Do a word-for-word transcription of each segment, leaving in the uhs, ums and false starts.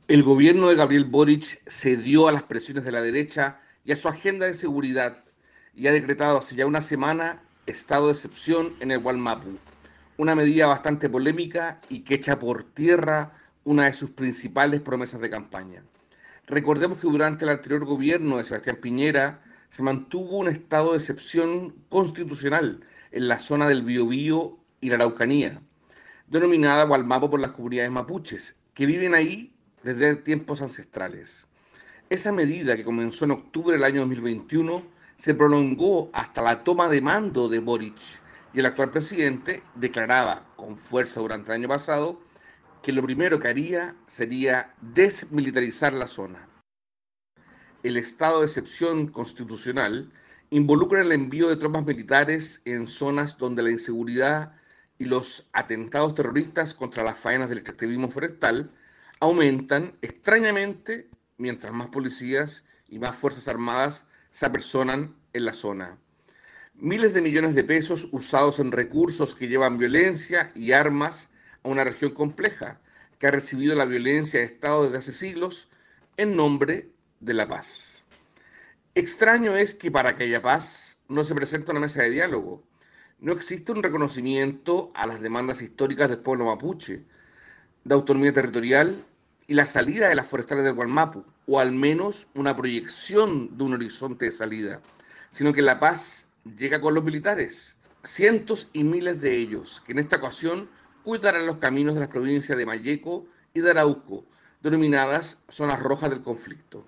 El gobierno de Gabriel Boric cedió a las presiones de la derecha y a su agenda de seguridad y ha decretado hace ya una semana estado de excepción en el Gualmapu, una medida bastante polémica y que echa por tierra una de sus principales promesas de campaña. Recordemos que durante el anterior gobierno de Sebastián Piñera se mantuvo un estado de excepción constitucional en la zona del Biobío y la Araucanía, denominada Gualmapo por las comunidades mapuches, que viven ahí desde tiempos ancestrales. Esa medida, que comenzó en octubre del año dos mil veintiuno, se prolongó hasta la toma de mando de Boric, y el actual presidente declaraba con fuerza durante el año pasado que lo primero que haría sería desmilitarizar la zona. El estado de excepción constitucional involucra el envío de tropas militares en zonas donde la inseguridad y los atentados terroristas contra las faenas del extractivismo forestal aumentan extrañamente mientras más policías y más fuerzas armadas se apersonan en la zona. Miles de millones de pesos usados en recursos que llevan violencia y armas a una región compleja que ha recibido la violencia de Estado desde hace siglos en nombre de la paz. Extraño es que para que haya paz no se presenta una mesa de diálogo. No existe un reconocimiento a las demandas históricas del pueblo mapuche, de autonomía territorial y la salida de las forestales del Gualmapu, o al menos una proyección de un horizonte de salida, sino que la paz llega con los militares, cientos y miles de ellos, que en esta ocasión cuidarán los caminos de las provincias de Malleco y de Arauco, denominadas zonas rojas del conflicto.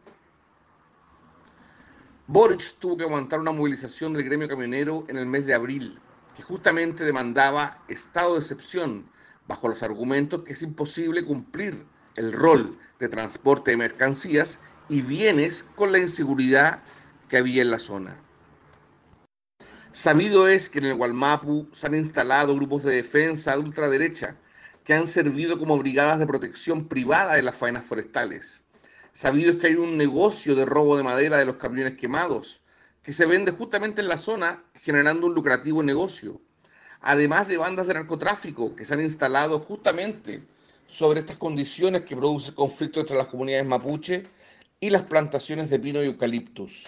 Boric tuvo que aguantar una movilización del gremio camionero en el mes de abril, que justamente demandaba estado de excepción, bajo los argumentos que es imposible cumplir el rol de transporte de mercancías y bienes con la inseguridad que había en la zona. Sabido es que en el Gualmapu se han instalado grupos de defensa de ultraderecha que han servido como brigadas de protección privada de las faenas forestales. Sabido es que hay un negocio de robo de madera de los camiones quemados, que se vende justamente en la zona, generando un lucrativo negocio. Además de bandas de narcotráfico que se han instalado justamente sobre estas condiciones que produce el conflicto entre las comunidades mapuche y las plantaciones de pino y eucaliptus.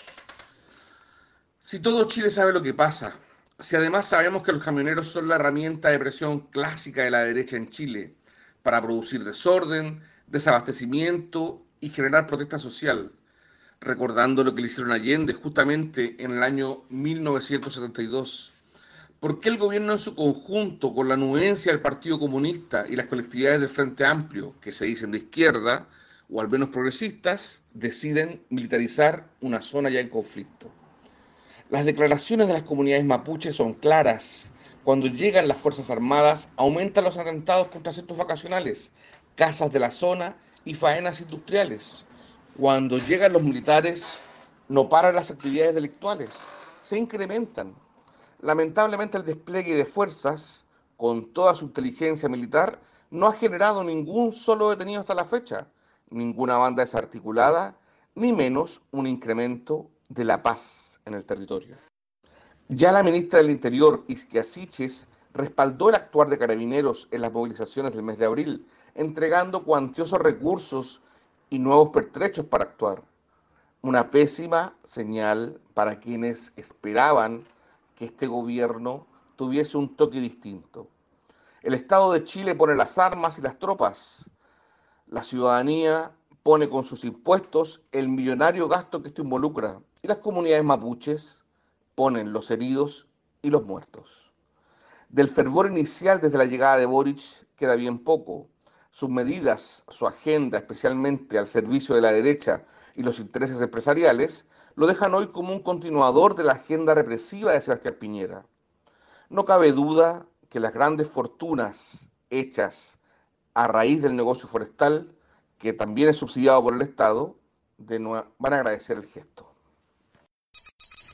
Si todo Chile sabe lo que pasa, si además sabemos que los camioneros son la herramienta de presión clásica de la derecha en Chile para producir desorden, desabastecimiento y generar protesta social, recordando lo que le hicieron a Allende justamente en el año mil novecientos setenta y dos, ¿por qué el gobierno en su conjunto, con la anuencia del Partido Comunista y las colectividades del Frente Amplio, que se dicen de izquierda, o al menos progresistas, deciden militarizar una zona ya en conflicto? Las declaraciones de las comunidades mapuches son claras. Cuando llegan las Fuerzas Armadas, aumentan los atentados contra centros vacacionales, casas de la zona y faenas industriales. Cuando llegan los militares, no paran las actividades delictuales, se incrementan. Lamentablemente, el despliegue de fuerzas, con toda su inteligencia militar, no ha generado ningún solo detenido hasta la fecha, ninguna banda desarticulada, ni menos un incremento de la paz en el territorio. Ya la ministra del Interior, Isquia Siches, respaldó el actuar de Carabineros en las movilizaciones del mes de abril, entregando cuantiosos recursos y nuevos pertrechos para actuar. Una pésima señal para quienes esperaban que este gobierno tuviese un toque distinto. El Estado de Chile pone las armas y las tropas. La ciudadanía pone con sus impuestos el millonario gasto que esto involucra. Y las comunidades mapuches ponen los heridos y los muertos. Del fervor inicial desde la llegada de Boric queda bien poco. Sus medidas, su agenda, especialmente al servicio de la derecha y los intereses empresariales, lo dejan hoy como un continuador de la agenda represiva de Sebastián Piñera. No cabe duda que las grandes fortunas hechas a raíz del negocio forestal, que también es subsidiado por el Estado, de nuevo, van a agradecer el gesto.